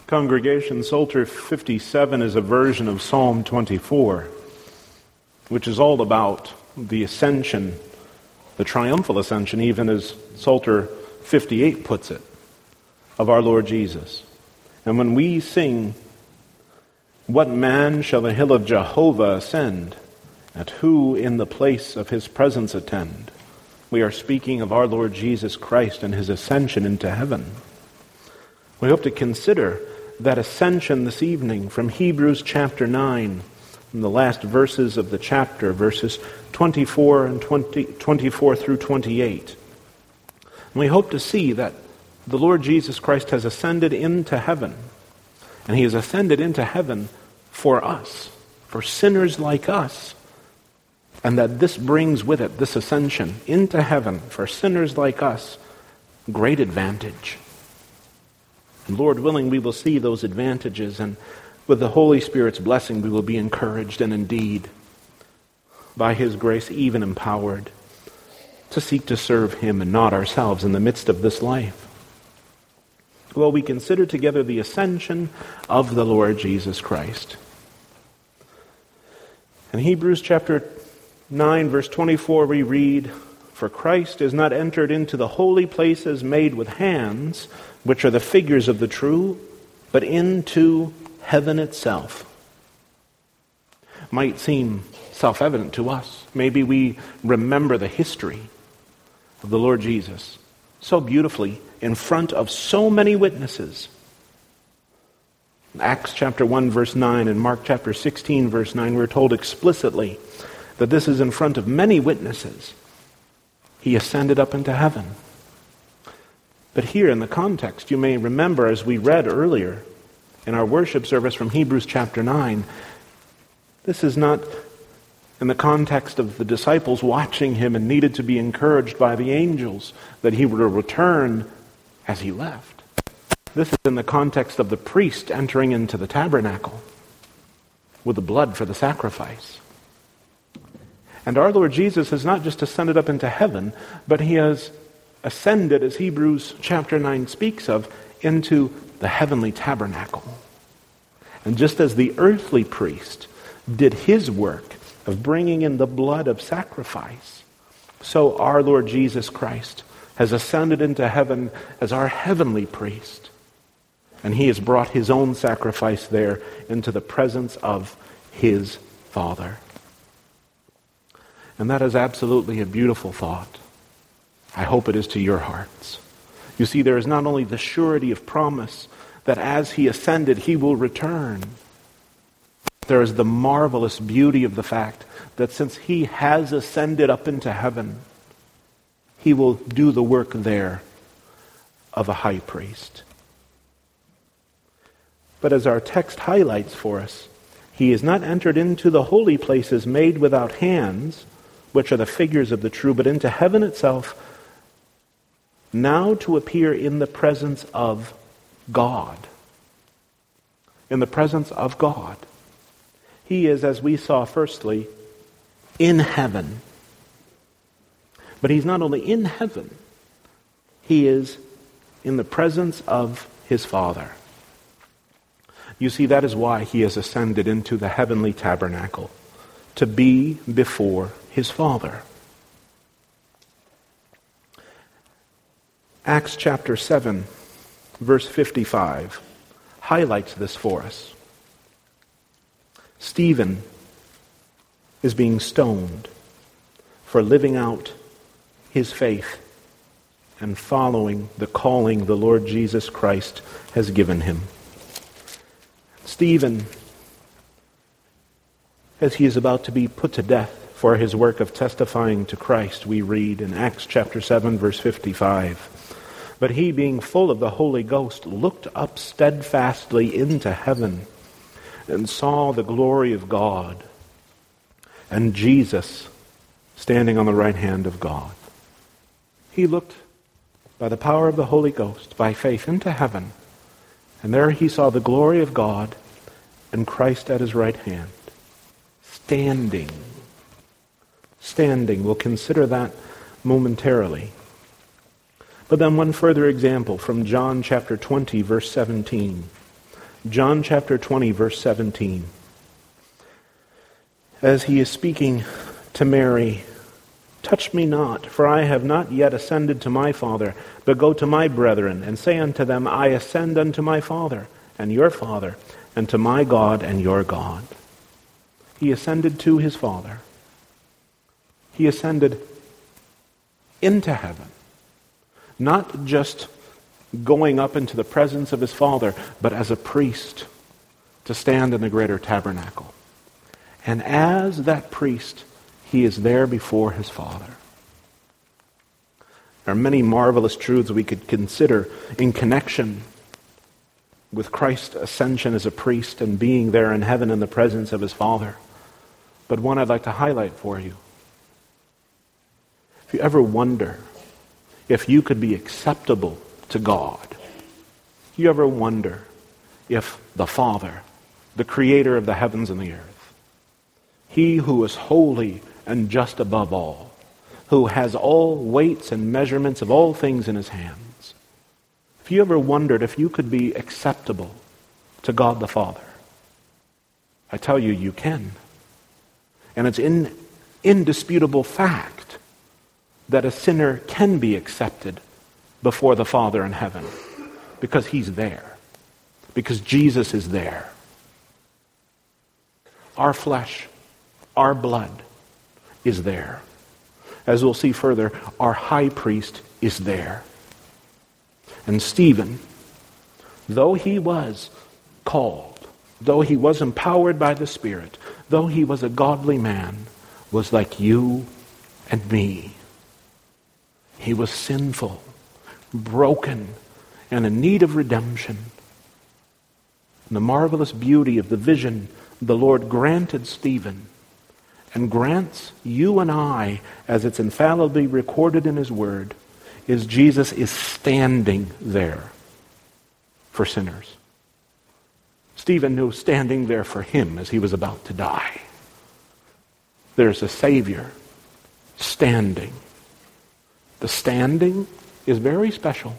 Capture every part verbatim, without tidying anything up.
Congregation, Psalter fifty-seven is a version of Psalm twenty-four, which is all about the ascension, the triumphal ascension, even as Psalter fifty-eight puts it, of our Lord Jesus. And when we sing, "What man shall the hill of Jehovah ascend, and who in the place of his presence attend?" we are speaking of our Lord Jesus Christ and his ascension into heaven. We hope to consider that ascension this evening from Hebrews chapter nine, from the last verses of the chapter, verses twenty-four and twenty, twenty-four through twenty-eight. And we hope to see that the Lord Jesus Christ has ascended into heaven, and he has ascended into heaven for us, for sinners like us, and that this brings with it, this ascension into heaven for sinners like us, great advantage. And Lord willing, we will see those advantages, and with the Holy Spirit's blessing, we will be encouraged and indeed, by his grace, even empowered to seek to serve him and not ourselves in the midst of this life. Well, we consider together the ascension of the Lord Jesus Christ. In Hebrews chapter nine, verse twenty-four, we read, "For Christ is not entered into the holy places made with hands, which are the figures of the true, but into heaven itself." Might seem self-evident to us. Maybe we remember the history of the Lord Jesus so beautifully in front of so many witnesses. In Acts chapter one, verse nine, and Mark chapter sixteen, verse nine, we're told explicitly that this is in front of many witnesses. He ascended up into heaven. But here in the context, you may remember, as we read earlier in our worship service from Hebrews chapter nine, this is not in the context of the disciples watching him and needed to be encouraged by the angels that he would return as he left. This is in the context of the priest entering into the tabernacle with the blood for the sacrifice. And our Lord Jesus has not just ascended up into heaven, but he has ascended, as Hebrews chapter nine speaks of, into the heavenly tabernacle. And just as the earthly priest did his work of bringing in the blood of sacrifice, so our Lord Jesus Christ has ascended into heaven as our heavenly priest. And he has brought his own sacrifice there into the presence of his Father. And that is absolutely a beautiful thought. I hope it is to your hearts. You see, there is not only the surety of promise that as he ascended, he will return. There is the marvelous beauty of the fact that since he has ascended up into heaven, he will do the work there of a high priest. But as our text highlights for us, he is not entered into the holy places made without hands, which are the figures of the true, but into heaven itself, now to appear in the presence of God. In the presence of God. He is, as we saw firstly, in heaven. But he's not only in heaven, he is in the presence of his Father. You see, that is why he has ascended into the heavenly tabernacle, to be before his Father. Acts chapter seven, verse fifty-five, highlights this for us. Stephen is being stoned for living out his faith and following the calling the Lord Jesus Christ has given him. Stephen, as he is about to be put to death for his work of testifying to Christ, we read in Acts chapter seven, verse fifty-five, "But he, being full of the Holy Ghost, looked up steadfastly into heaven and saw the glory of God and Jesus standing on the right hand of God." He looked by the power of the Holy Ghost, by faith, into heaven, and there he saw the glory of God and Christ at his right hand, standing. Standing. We'll consider that momentarily. But then one further example from John chapter twenty, verse seventeen. John chapter twenty, verse seventeen. As he is speaking to Mary, "Touch me not, for I have not yet ascended to my Father, but go to my brethren, and say unto them, I ascend unto my Father and your Father, and to my God and your God." He ascended to his Father. He ascended into heaven. Not just going up into the presence of his Father, but as a priest to stand in the greater tabernacle. And as that priest, he is there before his Father. There are many marvelous truths we could consider in connection with Christ's ascension as a priest and being there in heaven in the presence of his Father. But one I'd like to highlight for you. If you ever wonder if you could be acceptable to God, you ever wonder if the Father, the creator of the heavens and the earth, he who is holy and just above all, who has all weights and measurements of all things in his hands, if you ever wondered if you could be acceptable to God the Father, I tell you, you can. And it's an indisputable fact that a sinner can be accepted before the Father in heaven because he's there, because Jesus is there. Our flesh, our blood is there. As we'll see further, our high priest is there. And Stephen, though he was called, though he was empowered by the Spirit, though he was a godly man, was like you and me. He was sinful, broken, and in need of redemption. And the marvelous beauty of the vision the Lord granted Stephen and grants you and I, as it's infallibly recorded in his word, is Jesus is standing there for sinners. Stephen knew standing there for him as he was about to die. There's a Savior standing. The standing is very special.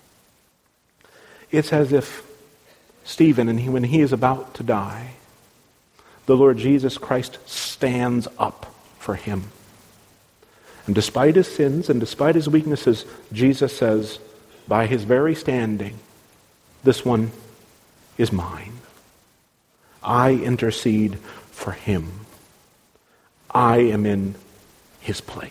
It's as if Stephen, and he, when he is about to die, the Lord Jesus Christ stands up for him. And despite his sins and despite his weaknesses, Jesus says, by his very standing, this one is mine. I intercede for him. I am in his place.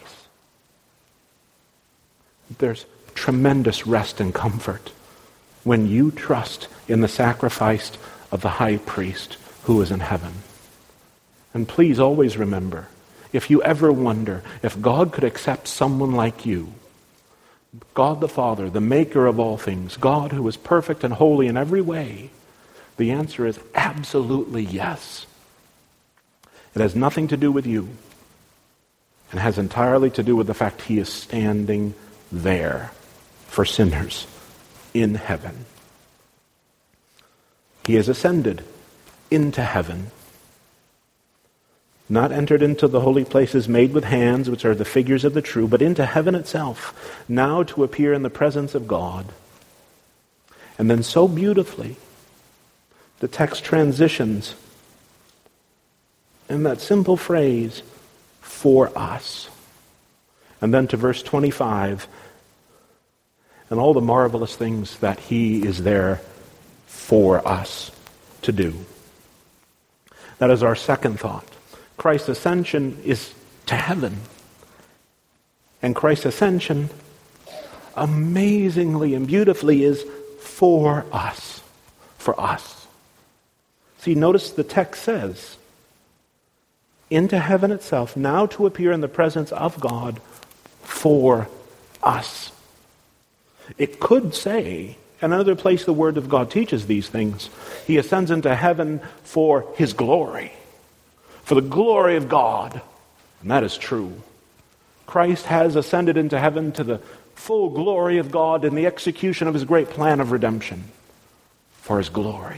There's tremendous rest and comfort when you trust in the sacrifice of the high priest who is in heaven. And please always remember, if you ever wonder if God could accept someone like you, God the Father, the maker of all things, God who is perfect and holy in every way, the answer is absolutely yes. It has nothing to do with you. It has entirely to do with the fact he is standing there for sinners in heaven. He has ascended into heaven, not entered into the holy places made with hands, which are the figures of the true, but into heaven itself, now to appear in the presence of God. And then so beautifully, the text transitions in that simple phrase, for us. And then to verse twenty-five, and all the marvelous things that he is there for us to do. That is our second thought. Christ's ascension is to heaven. And Christ's ascension, amazingly and beautifully, is for us. For us. See, notice the text says, into heaven itself, now to appear in the presence of God for us. It could say, another place the Word of God teaches these things, he ascends into heaven for his glory. For the glory of God. And that is true. Christ has ascended into heaven to the full glory of God in the execution of his great plan of redemption. For his glory.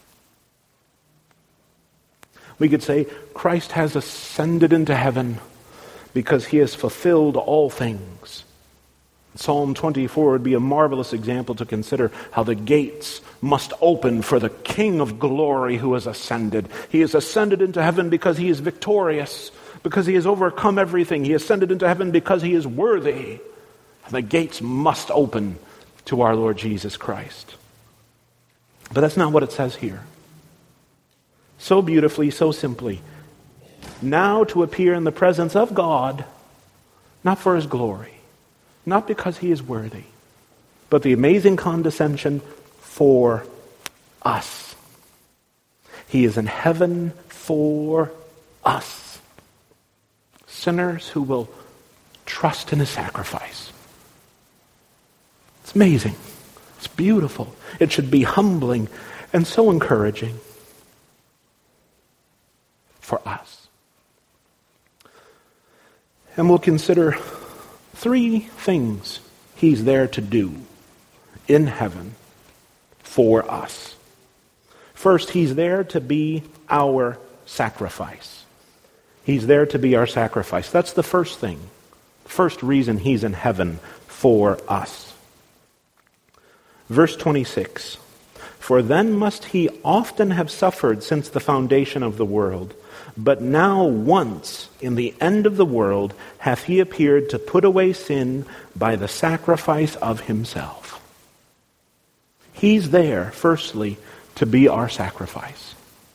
We could say Christ has ascended into heaven because he has fulfilled all things Psalm twenty-four would be a marvelous example to consider how the gates must open for the King of glory who has ascended. He has ascended into heaven because he is victorious, because he has overcome everything. He ascended into heaven because he is worthy. And the gates must open to our Lord Jesus Christ. But that's not what it says here. So beautifully, so simply. Now to appear in the presence of God, not for his glory, not because he is worthy, but the amazing condescension for us. He is in heaven for us. Sinners who will trust in his sacrifice. It's amazing. It's beautiful. It should be humbling and so encouraging for us. And we'll consider three things he's there to do in heaven for us. First, he's there to be our sacrifice. He's there to be our sacrifice. That's the first thing. First reason he's in heaven for us. Verse twenty-six. For then must he often have suffered since the foundation of the world. But now once, in the end of the world, hath he appeared to put away sin by the sacrifice of himself. He's there, firstly, to be our sacrifice.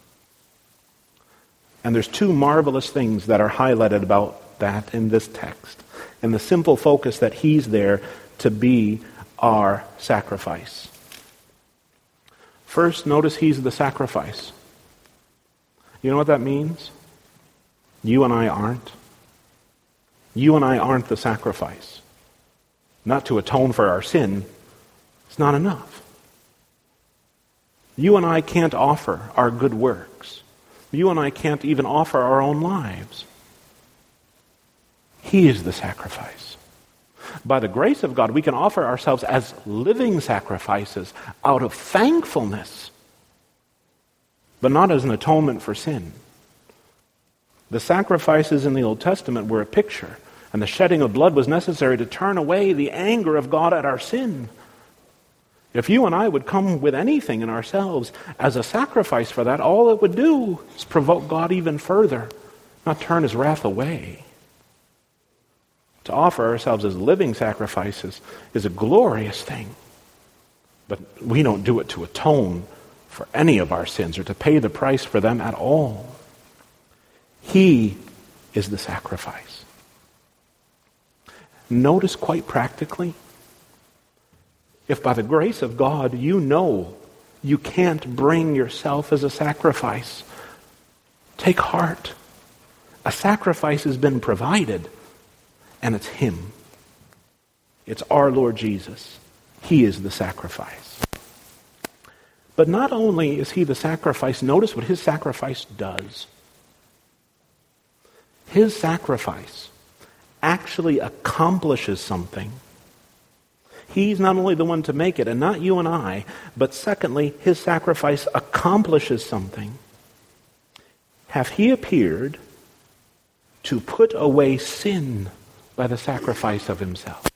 And there's two marvelous things that are highlighted about that in this text. And the simple focus that he's there to be our sacrifice. First, notice he's the sacrifice. You know what that means? You and I aren't. You and I aren't the sacrifice. Not to atone for our sin. It's not enough. You and I can't offer our good works. You and I can't even offer our own lives. He is the sacrifice. By the grace of God, we can offer ourselves as living sacrifices out of thankfulness, but not as an atonement for sin. The sacrifices in the Old Testament were a picture, and the shedding of blood was necessary to turn away the anger of God at our sin. If you and I would come with anything in ourselves as a sacrifice for that, all it would do is provoke God even further, not turn his wrath away. To offer ourselves as living sacrifices is a glorious thing, but we don't do it to atone for any of our sins or to pay the price for them at all. He is the sacrifice. Notice quite practically, if by the grace of God you know you can't bring yourself as a sacrifice, take heart. A sacrifice has been provided, and it's him. It's our Lord Jesus. He is the sacrifice. But not only is he the sacrifice, notice what his sacrifice does. His sacrifice actually accomplishes something. He's not only the one to make it, and not you and I, but secondly, his sacrifice accomplishes something. Hath he appeared to put away sin by the sacrifice of himself?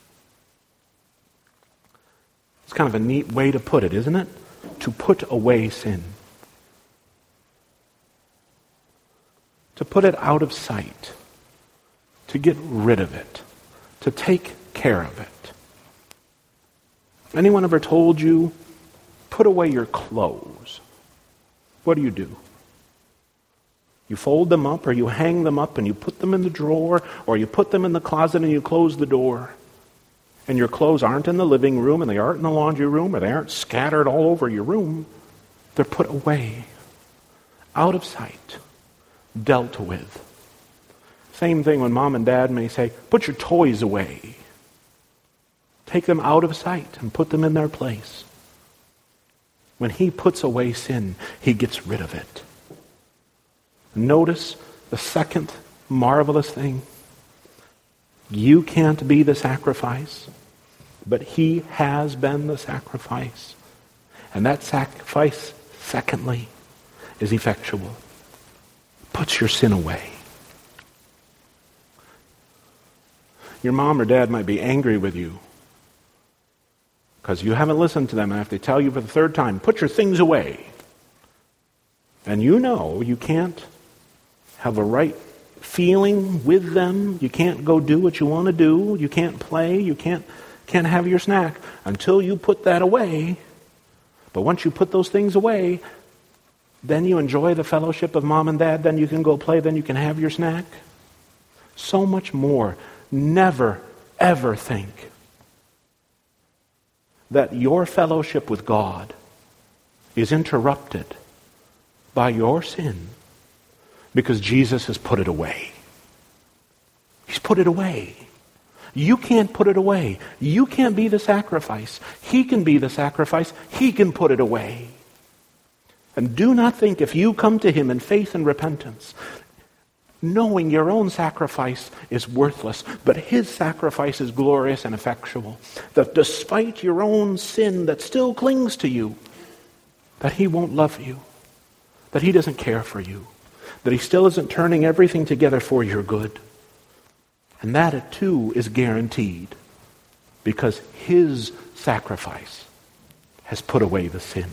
It's kind of a neat way to put it, isn't it? To put away sin. To put it out of sight. To get rid of it. To take care of it. Anyone ever told you, put away your clothes? What do you do? You fold them up, or you hang them up and you put them in the drawer, or you put them in the closet and you close the door. And your clothes aren't in the living room, and they aren't in the laundry room, or they aren't scattered all over your room. They're put away, out of sight, dealt with. Same thing when mom and dad may say, put your toys away. Take them out of sight and put them in their place. When he puts away sin, he gets rid of it. Notice the second marvelous thing. You can't be the sacrifice, but he has been the sacrifice. And that sacrifice, secondly, is effectual. Puts your sin away. Your mom or dad might be angry with you because you haven't listened to them, and if they tell you for the third time, put your things away, and you know you can't have a right feeling with them, you can't go do what you want to do, you can't play, you can't can't have your snack until you put that away. But once you put those things away, then you enjoy the fellowship of mom and dad, then you can go play, then you can have your snack. So much more. Never, ever think that your fellowship with God is interrupted by your sin because Jesus has put it away. He's put it away. You can't put it away. You can't be the sacrifice. He can be the sacrifice. He can put it away. And do not think if you come to Him in faith and repentance, knowing your own sacrifice is worthless, but His sacrifice is glorious and effectual, that despite your own sin that still clings to you, that He won't love you, that He doesn't care for you, that He still isn't turning everything together for your good. And that too is guaranteed because His sacrifice has put away the sin.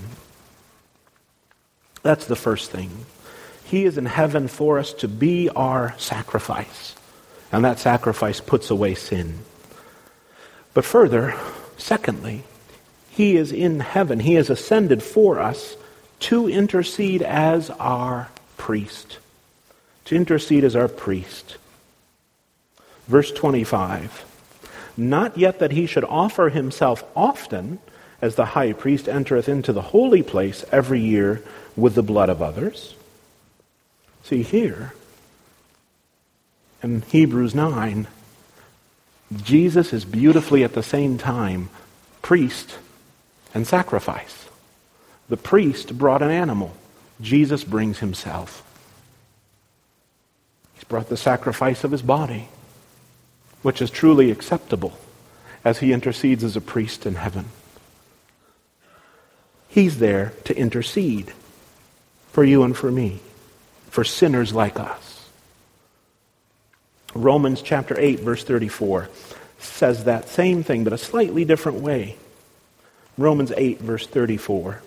That's the first thing. He is in heaven for us to be our sacrifice. And that sacrifice puts away sin. But further, secondly, He is in heaven. He has ascended for us to intercede as our priest. To intercede as our priest. Verse twenty-five, not yet that He should offer Himself often, as the high priest entereth into the holy place every year with the blood of others. See here, in Hebrews nine, Jesus is beautifully at the same time priest and sacrifice. The priest brought an animal. Jesus brings Himself. He's brought the sacrifice of His body, which is truly acceptable as He intercedes as a priest in heaven. He's there to intercede for you and for me, for sinners like us. Romans chapter eight, verse thirty-four says that same thing, but a slightly different way. Romans eight, verse thirty-four.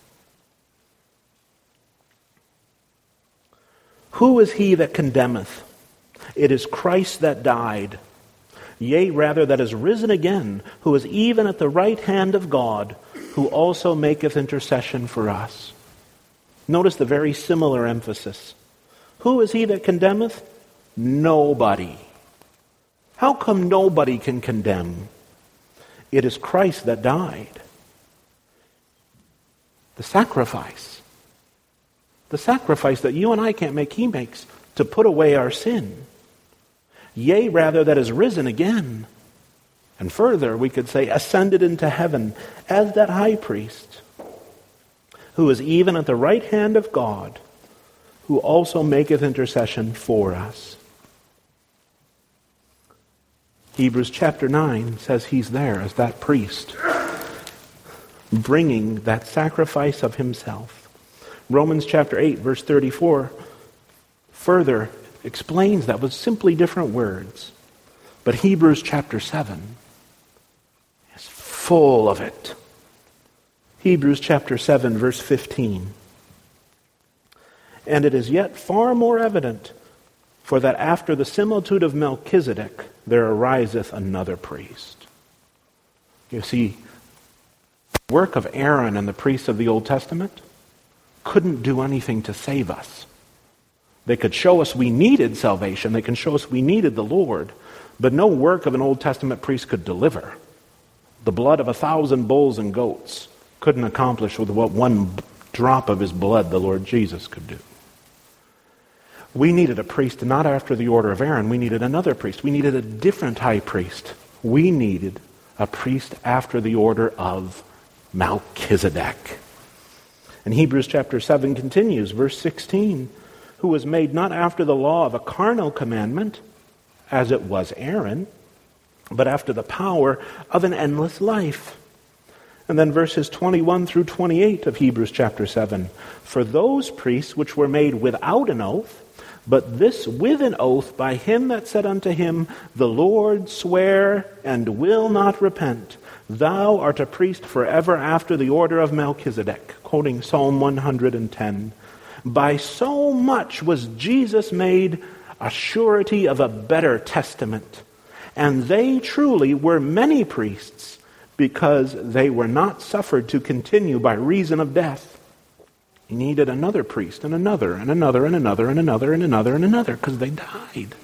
Who is he that condemneth? It is Christ that died, yea, rather that is risen again, who is even at the right hand of God, who also maketh intercession for us. Notice the very similar emphasis. Who is he that condemneth? Nobody. How come nobody can condemn? It is Christ that died. The sacrifice. The sacrifice that you and I can't make, He makes to put away our sin. Yea, rather, that is risen again. And further, we could say, ascended into heaven as that high priest, who is even at the right hand of God, who also maketh intercession for us. Hebrews chapter nine says He's there as that priest, bringing that sacrifice of Himself. Romans chapter eight, verse thirty-four, further explains that with simply different words. But Hebrews chapter seven is full of it. Hebrews chapter seven, verse fifteen. And it is yet far more evident, for that after the similitude of Melchizedek, there ariseth another priest. You see, the work of Aaron and the priests of the Old Testament couldn't do anything to save us. They could show us we needed salvation. They can show us we needed the Lord. But no work of an Old Testament priest could deliver. The blood of a thousand bulls and goats couldn't accomplish with what one drop of His blood the Lord Jesus could do. We needed a priest not after the order of Aaron. We needed another priest. We needed a different high priest. We needed a priest after the order of Melchizedek. And Hebrews chapter seven continues, verse sixteen, who was made not after the law of a carnal commandment, as it was Aaron, but after the power of an endless life. And then verses twenty-one through twenty-eight of Hebrews chapter seven. For those priests which were made without an oath, but this with an oath by him that said unto him, The Lord swear and will not repent. Thou art a priest forever after the order of Melchizedek, quoting Psalm one hundred ten. By so much was Jesus made a surety of a better testament. And they truly were many priests, because they were not suffered to continue by reason of death. He needed another priest, and another, and another, and another, and another, and another, and another, because they died.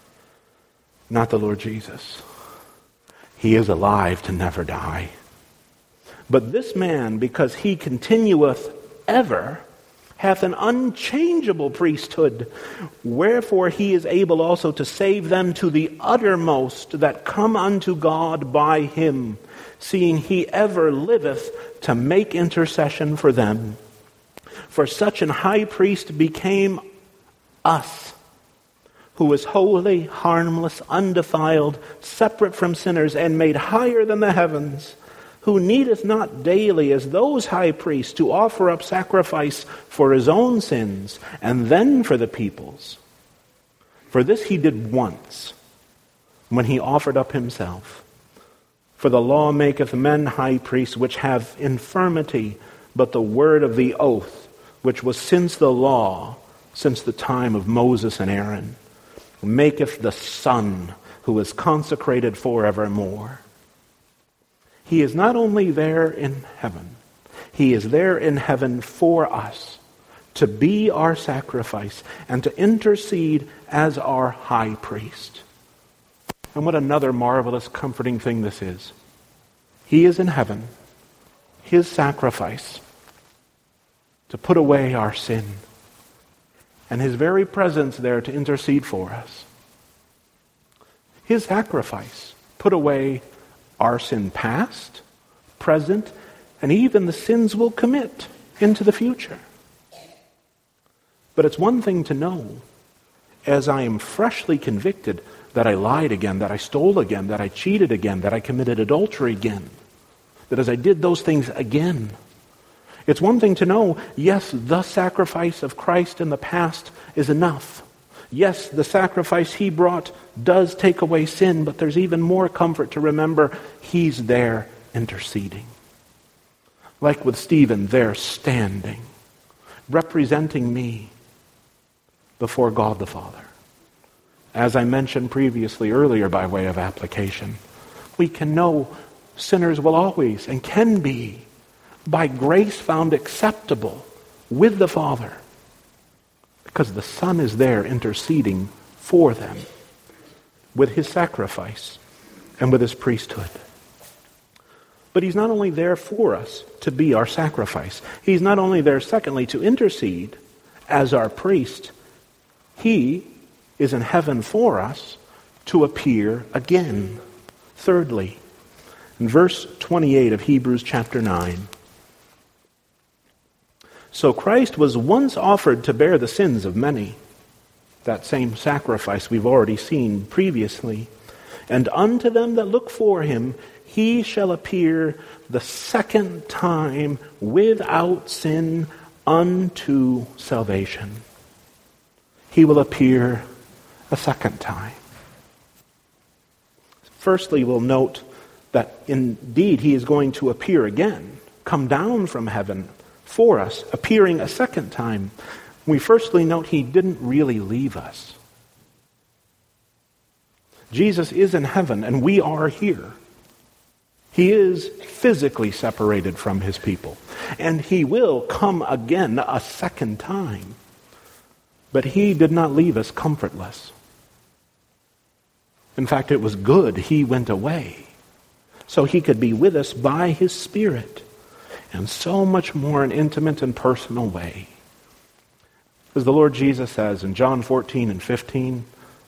Not the Lord Jesus. He is alive to never die. But this man, because he continueth ever, hath an unchangeable priesthood, wherefore he is able also to save them to the uttermost that come unto God by him, seeing he ever liveth to make intercession for them. For such an high priest became us, who is holy, harmless, undefiled, separate from sinners, and made higher than the heavens, who needeth not daily, as those high priests, to offer up sacrifice for his own sins, and then for the people's. For this he did once, when he offered up himself. For the law maketh men high priests, which have infirmity, but the word of the oath, which was since the law, since the time of Moses and Aaron, maketh the Son, who is consecrated forevermore. He is not only there in heaven, he is there in heaven for us, to be our sacrifice and to intercede as our high priest. And what another marvelous, comforting thing this is. He is in heaven, his sacrifice, to put away our sin, and his very presence there to intercede for us. His sacrifice put away our sin past, present, and even the sins we'll commit into the future. But it's one thing to know, as I am freshly convicted that I lied again, that I stole again, that I cheated again, that I committed adultery again, that as I did those things again, it's one thing to know, yes, the sacrifice of Christ in the past is enough. Yes, the sacrifice he brought does take away sin, but there's even more comfort to remember he's there interceding. Like with Stephen, there standing, representing me before God the Father. As I mentioned previously earlier by way of application, we can know sinners will always and can be by grace found acceptable with the Father, because the Son is there interceding for them with his sacrifice and with his priesthood. But he's not only there for us to be our sacrifice. He's not only there, secondly, to intercede as our priest. He is in heaven for us to appear again. Thirdly, in verse twenty-eight of Hebrews chapter nine, so Christ was once offered to bear the sins of many. That same sacrifice we've already seen previously. And unto them that look for him, he shall appear the second time without sin unto salvation. He will appear a second time. Firstly, we'll note that indeed he is going to appear again, come down from heaven for us, appearing a second time. We firstly note he didn't really leave us. Jesus is in heaven and we are here. He is physically separated from his people, and he will come again a second time. But he did not leave us comfortless. In fact, it was good he went away, so he could be with us by his Spirit in so much more an intimate and personal way. As the Lord Jesus says in John fourteen and fifteen,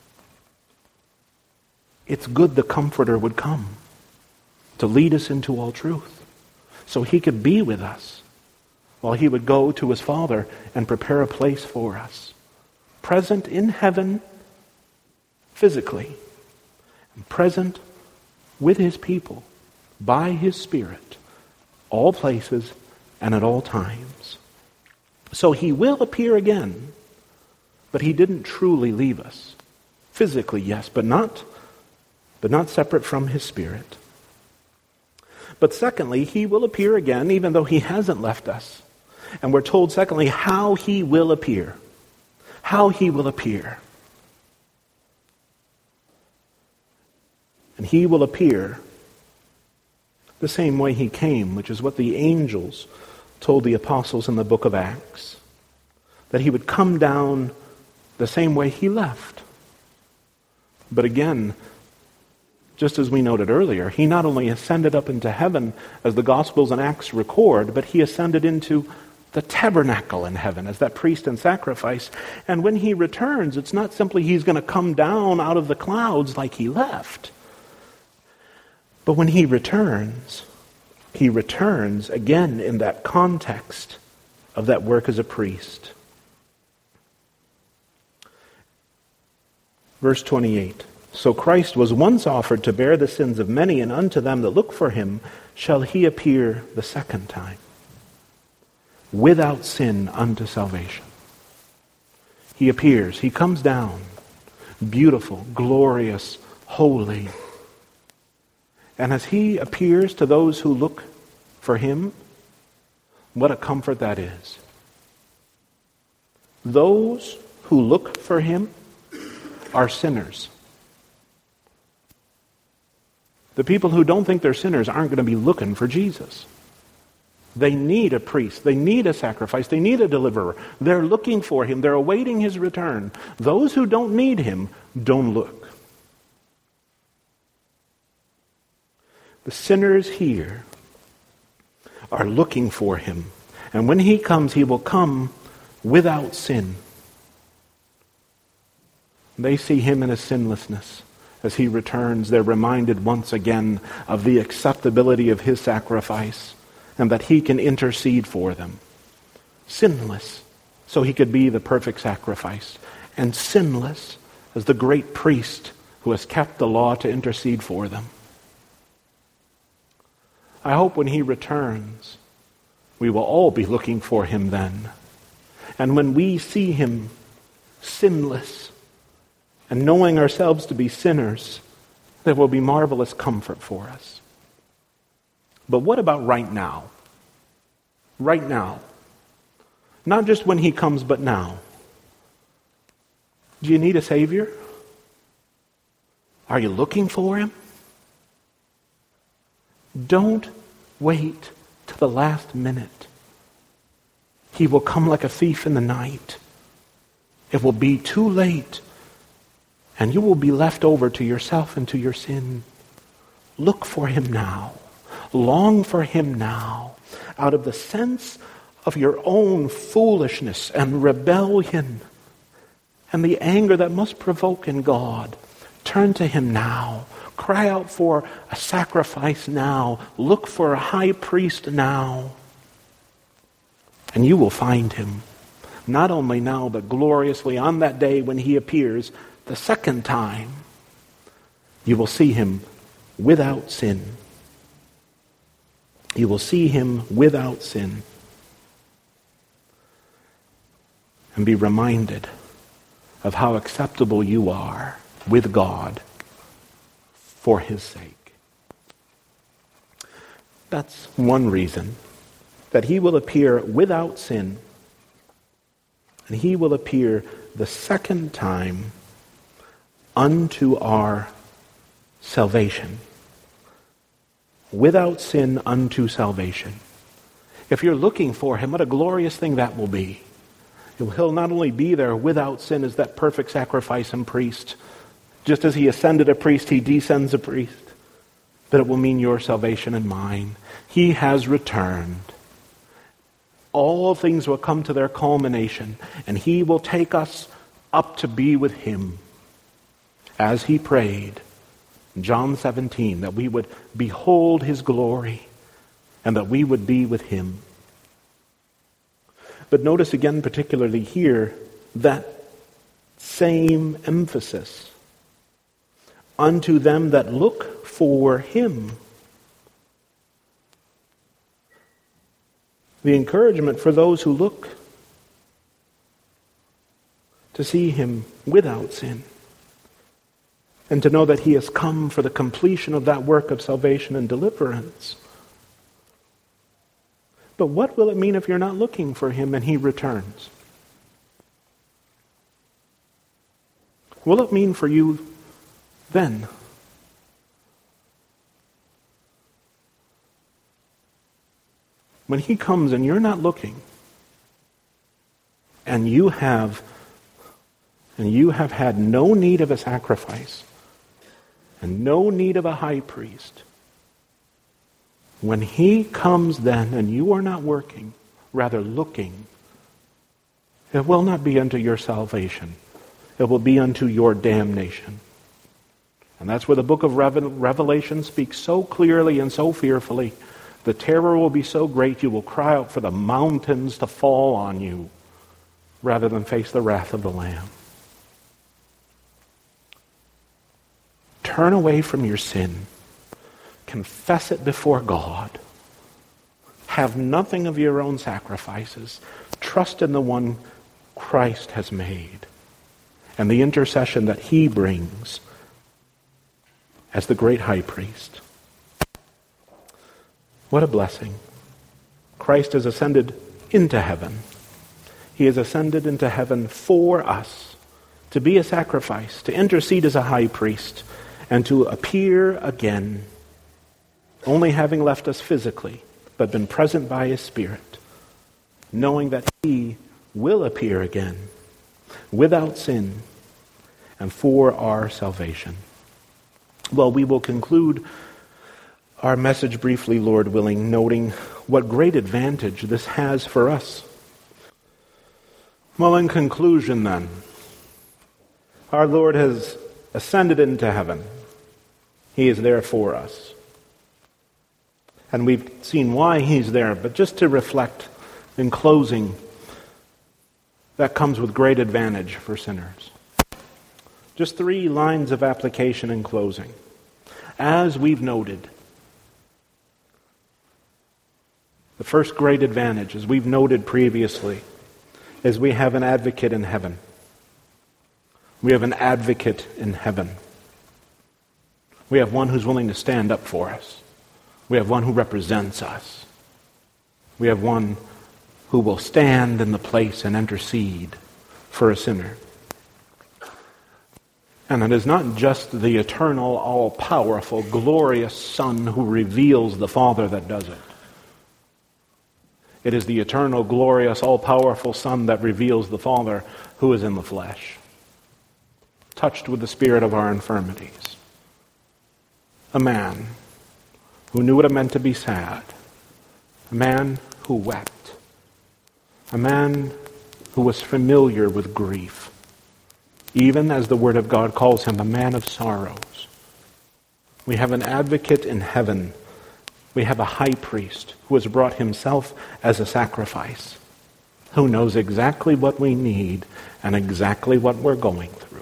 it's good the Comforter would come to lead us into all truth, so he could be with us while he would go to his Father and prepare a place for us, present in heaven physically, and present with his people by his Spirit, all places and at all times. So he will appear again, but he didn't truly leave us. Physically, yes, but not, but not separate from his Spirit. But secondly, he will appear again, even though he hasn't left us. And we're told, secondly, how he will appear. How he will appear. And he will appear the same way he came, which is what the angels told the apostles in the book of Acts. That he would come down the same way he left. But again, just as we noted earlier, he not only ascended up into heaven, as the Gospels and Acts record, but he ascended into the tabernacle in heaven as that priest and sacrifice. And when he returns, it's not simply he's going to come down out of the clouds like he left. But when he returns, he returns again in that context of that work as a priest. Verse twenty-eight. So Christ was once offered to bear the sins of many, and unto them that look for him shall he appear the second time, without sin unto salvation. He appears, he comes down, beautiful, glorious, holy. And as he appears to those who look for him, what a comfort that is. Those who look for him are sinners. The people who don't think they're sinners aren't going to be looking for Jesus. They need a priest. They need a sacrifice. They need a deliverer. They're looking for him. They're awaiting his return. Those who don't need him don't look. The sinners here are looking for him. And when he comes, he will come without sin. They see him in his sinlessness. As he returns, they're reminded once again of the acceptability of his sacrifice and that he can intercede for them. Sinless, so he could be the perfect sacrifice. And sinless as the great priest who has kept the law to intercede for them. I hope when he returns, we will all be looking for him then. And when we see him sinless, and knowing ourselves to be sinners, there will be marvelous comfort for us. But what about right now? Right now. Not just when he comes, but now. Do you need a Savior? Are you looking for him? Don't wait to the last minute. He will come like a thief in the night. It will be too late. And you will be left over to yourself and to your sin. Look for him now. Long for him now. Out of the sense of your own foolishness and rebellion and the anger that must provoke in God, turn to him now. Cry out for a sacrifice now. Look for a high priest now. And you will find him. Not only now, but gloriously on that day when he appears the second time. You will see him without sin. You will see him without sin. And be reminded of how acceptable you are with God for his sake. That's one reason that he will appear without sin. And he will appear the second time unto our salvation. Without sin unto salvation. If you're looking for him, what a glorious thing that will be. He'll not only be there without sin as that perfect sacrifice and priest. Just as he ascended a priest, he descends a priest. But it will mean your salvation and mine. He has returned. All things will come to their culmination, and he will take us up to be with him. As he prayed, John seventeen, that we would behold his glory and that we would be with him. But notice again, particularly here, that same emphasis. Unto them that look for him. The encouragement for those who look to see him without sin, and to know that he has come for the completion of that work of salvation and deliverance. But what will it mean if you're not looking for him and he returns? What will it mean for you then? When he comes and you're not looking, and you have and you have had no need of a sacrifice and no need of a high priest, when he comes then and you are not working, rather looking, it will not be unto your salvation. It will be unto your damnation. And that's where the book of Revelation speaks so clearly and so fearfully. The terror will be so great you will cry out for the mountains to fall on you rather than face the wrath of the Lamb. Turn away from your sin. Confess it before God. Have nothing of your own sacrifices. Trust in the one Christ has made and the intercession that he brings as the great high priest. What a blessing. Christ has ascended into heaven. He has ascended into heaven for us, to be a sacrifice, to intercede as a high priest, and to appear again, only having left us physically, but been present by his Spirit, knowing that he will appear again, without sin, and for our salvation. Well, we will conclude our message briefly, Lord willing, noting what great advantage this has for us. Well, in conclusion then, our Lord has ascended into heaven. He is there for us. And we've seen why he's there, but just to reflect in closing, that comes with great advantage for sinners. Just three lines of application in closing. As we've noted, the first great advantage, as we've noted previously, is we have an advocate in heaven. We have an advocate in heaven. We have one who's willing to stand up for us. We have one who represents us. We have one who will stand in the place and intercede for a sinner. And it is not just the eternal, all-powerful, glorious Son who reveals the Father that does it. It is the eternal, glorious, all-powerful Son that reveals the Father who is in the flesh, touched with the spirit of our infirmities. A man who knew what it meant to be sad. A man who wept. A man who was familiar with grief. Even as the Word of God calls him, a man of sorrows. We have an advocate in heaven. We have a high priest who has brought himself as a sacrifice, who knows exactly what we need and exactly what we're going through.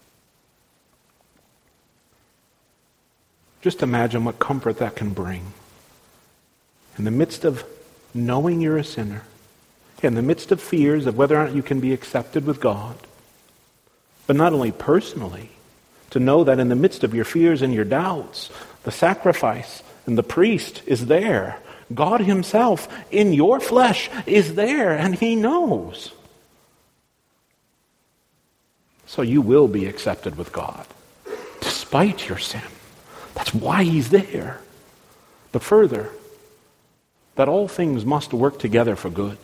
Just imagine what comfort that can bring. In the midst of knowing you're a sinner, in the midst of fears of whether or not you can be accepted with God, but not only personally, to know that in the midst of your fears and your doubts, the sacrifice and the priest is there. God himself in your flesh is there, and he knows. So you will be accepted with God, despite your sin. That's why he's there. But further, that all things must work together for good.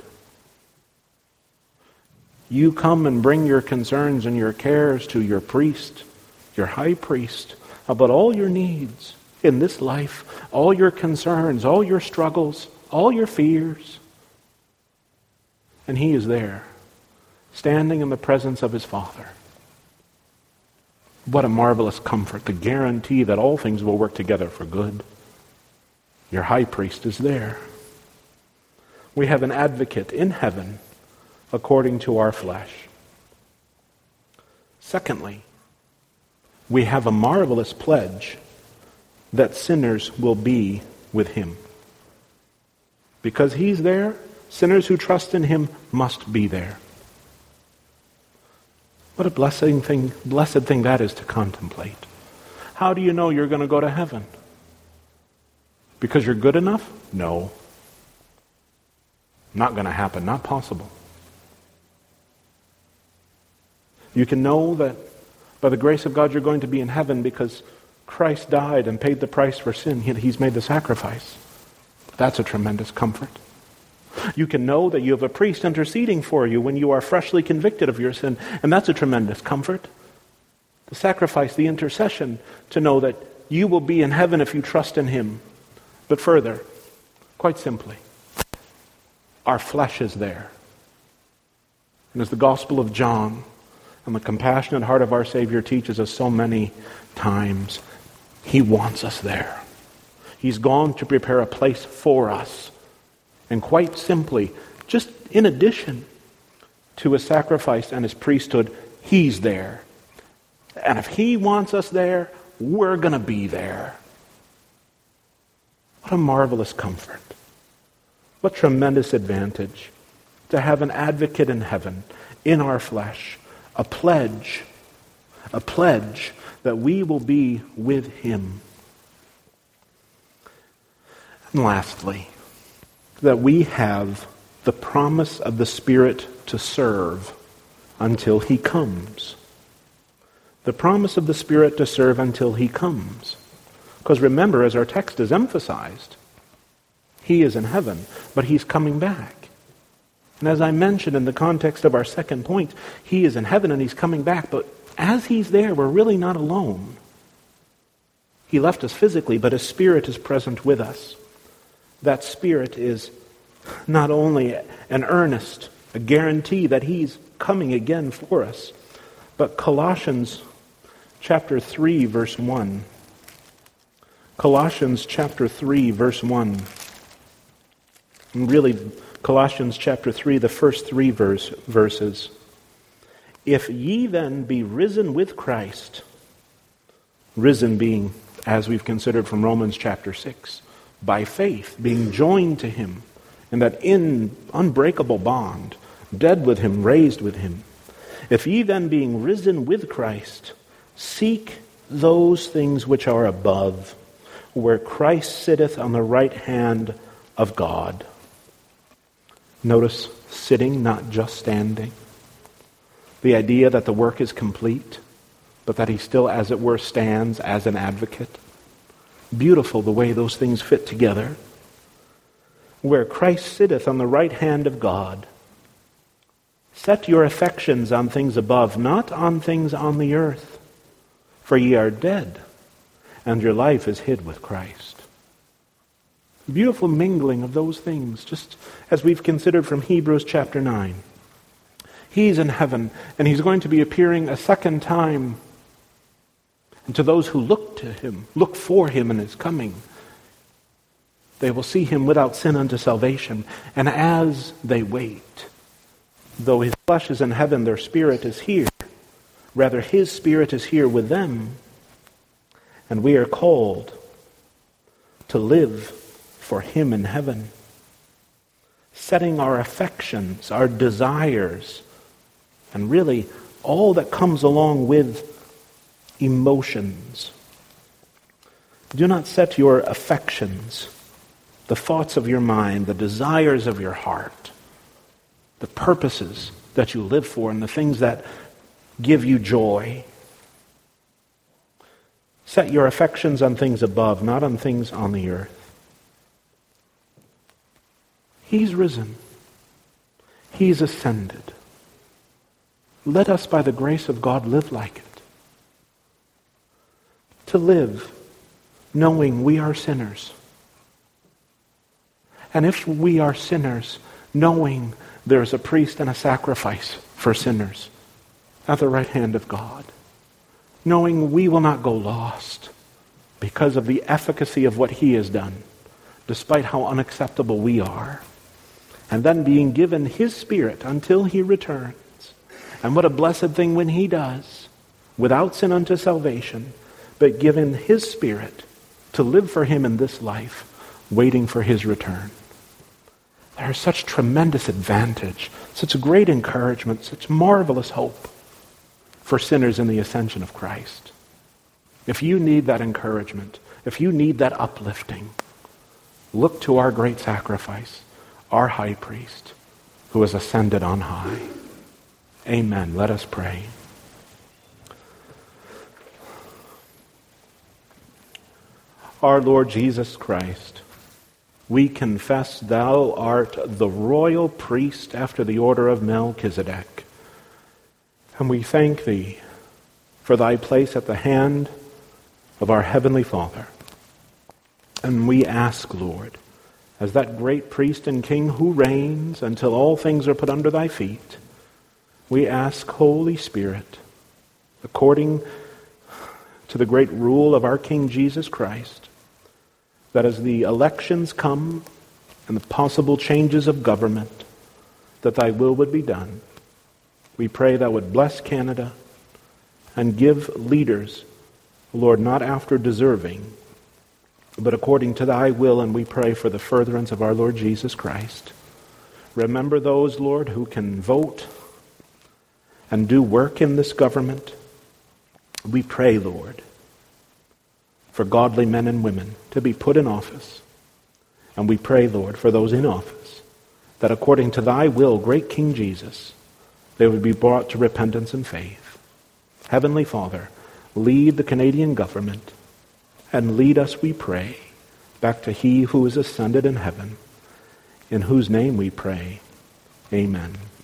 You come and bring your concerns and your cares to your priest, your high priest, about all your needs in this life, all your concerns, all your struggles, all your fears. And he is there, standing in the presence of his Father. What a marvelous comfort, the guarantee that all things will work together for good. Your high priest is there. We have an advocate in heaven according to our flesh. Secondly, we have a marvelous pledge that sinners will be with him. Because he's there, sinners who trust in him must be there. What a blessing thing, blessed thing that is to contemplate. How do you know you're going to go to heaven? Because you're good enough? No. Not going to happen. Not possible. You can know that by the grace of God you're going to be in heaven because Christ died and paid the price for sin. He's made the sacrifice. That's a tremendous comfort. You can know that you have a priest interceding for you when you are freshly convicted of your sin, and that's a tremendous comfort. The sacrifice, the intercession, to know that you will be in heaven if you trust in Him. But further, quite simply, our flesh is there. And as the Gospel of John and the compassionate heart of our Savior teaches us so many times, He wants us there. He's gone to prepare a place for us. And quite simply, just in addition to His sacrifice and His priesthood, He's there. And if He wants us there, we're going to be there. What a marvelous comfort. What tremendous advantage to have an advocate in heaven, in our flesh, a pledge, a pledge that we will be with Him. And lastly, that we have the promise of the Spirit to serve until He comes. The promise of the Spirit to serve until He comes. Because remember, as our text is emphasized, He is in heaven, but He's coming back. And as I mentioned in the context of our second point, He is in heaven and He's coming back, but as He's there, we're really not alone. He left us physically, but His Spirit is present with us. That Spirit is not only an earnest, a guarantee that He's coming again for us, but Colossians chapter three, verse one. Colossians chapter three, verse one. And really, Colossians chapter three, the first three verse, verses. If ye then be risen with Christ, risen being, as we've considered from Romans chapter six, by faith, being joined to Him in that in unbreakable bond, dead with Him, raised with Him. If ye then being risen with Christ, seek those things which are above, where Christ sitteth on the right hand of God. Notice sitting, not just standing. The idea that the work is complete, but that He still, as it were, stands as an advocate. Beautiful the way those things fit together. Where Christ sitteth on the right hand of God. Set your affections on things above, not on things on the earth. For ye are dead, and your life is hid with Christ. Beautiful mingling of those things, just as we've considered from Hebrews chapter nine. He's in heaven, and He's going to be appearing a second time. And to those who look to Him, look for Him in His coming, they will see Him without sin unto salvation. And as they wait, though His flesh is in heaven, their spirit is here. Rather, His Spirit is here with them. And we are called to live for Him in heaven. Setting our affections, our desires, and really all that comes along with emotions. Do not set your affections, the thoughts of your mind, the desires of your heart, the purposes that you live for, and the things that give you joy. Set your affections on things above, not on things on the earth. He's risen. He's ascended. Let us, by the grace of God, live like it. To live knowing we are sinners. And if we are sinners, knowing there's a priest and a sacrifice for sinners at the right hand of God. Knowing we will not go lost because of the efficacy of what He has done, despite how unacceptable we are. And then being given His Spirit until He returns. And what a blessed thing when He does, without sin unto salvation, but given His Spirit to live for Him in this life, waiting for His return. There is such tremendous advantage, such great encouragement, such marvelous hope for sinners in the ascension of Christ. If you need that encouragement, if you need that uplifting, look to our great sacrifice, our high priest, who has ascended on high. Amen. Let us pray. Our Lord Jesus Christ, we confess thou art the royal priest after the order of Melchizedek. And we thank thee for thy place at the hand of our Heavenly Father. And we ask, Lord, as that great priest and king who reigns until all things are put under thy feet, we ask, Holy Spirit, according to the great rule of our King Jesus Christ, that as the elections come and the possible changes of government, that thy will would be done. We pray thou would bless Canada and give leaders, Lord, not after deserving, but according to thy will, and we pray for the furtherance of our Lord Jesus Christ. Remember those, Lord, who can vote and do work in this government. We pray, Lord, for godly men and women to be put in office. And we pray, Lord, for those in office, that according to thy will, great King Jesus, they would be brought to repentance and faith. Heavenly Father, lead the Canadian government, and lead us, we pray, back to he who is ascended in heaven, in whose name we pray. Amen.